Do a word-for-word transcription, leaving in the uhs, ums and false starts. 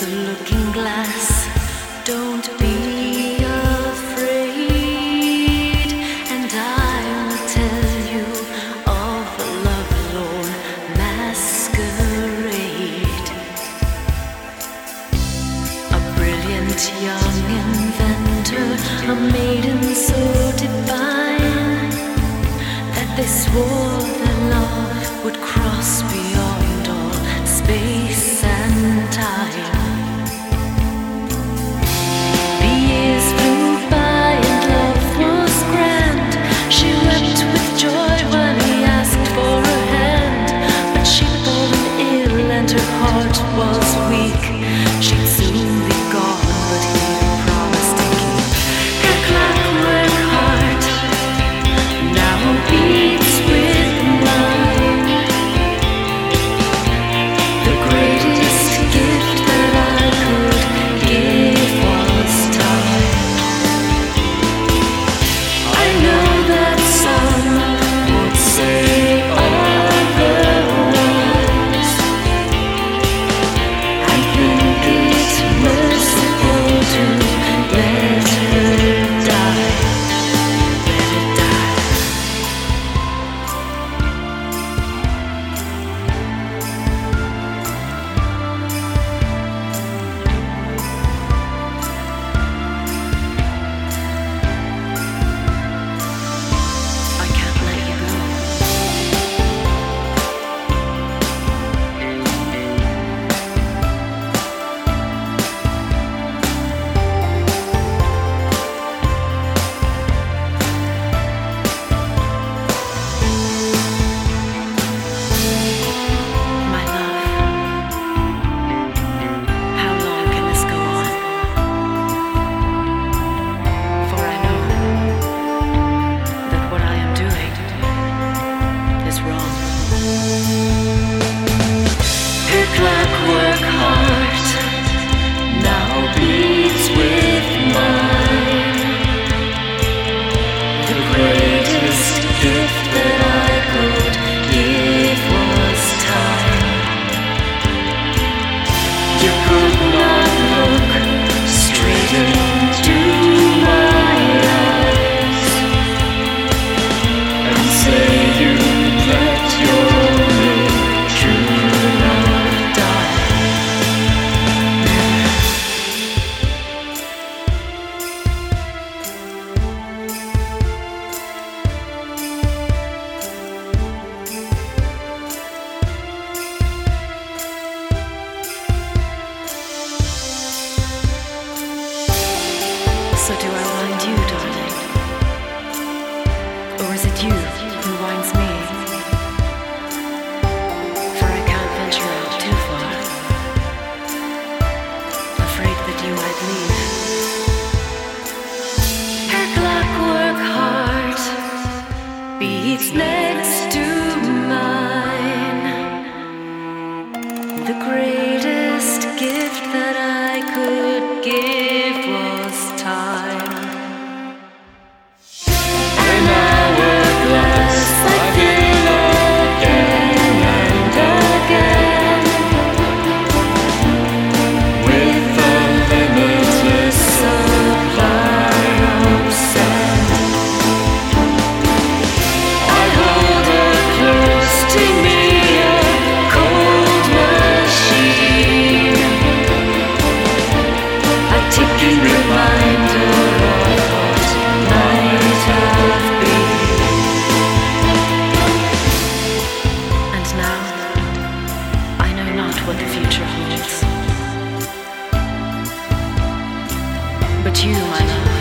the looking glass. Don't be afraid, and I will tell you of a lovelorn masquerade. A brilliant young inventor, a maiden so divine that they swore their love would cross beyond all space and time. The years flew by and love was grand. She wept with joy when he asked for her hand, but she'd fallen ill and her heart was weak. She'd soon be gone, but he'd promised to keep her clockwork heart. Now beats with mine. The greatest gift that I could give was time. I know that some would say otherwise. I think it's merciful to let her die. Let her die. I can't let you go. My love, how long can this go on? For I know that what I am doing is wrong. Her clockwork heart now beats with mine. The greatest gift that I could give was time. You could not look straight into my eyes and say you let your true love die. So do I wind you, darling? Or is it you who winds me? For I can't venture out too far, afraid that you might leave. Her clockwork heart beats next to mine. The greatest gift that I could give was time. An hourglass I fill again and again with a limitless supply of sand. I hold her close to me, a cold machine, a ticking reminder of what might have been. And now I know not what the future holds, but you, my love,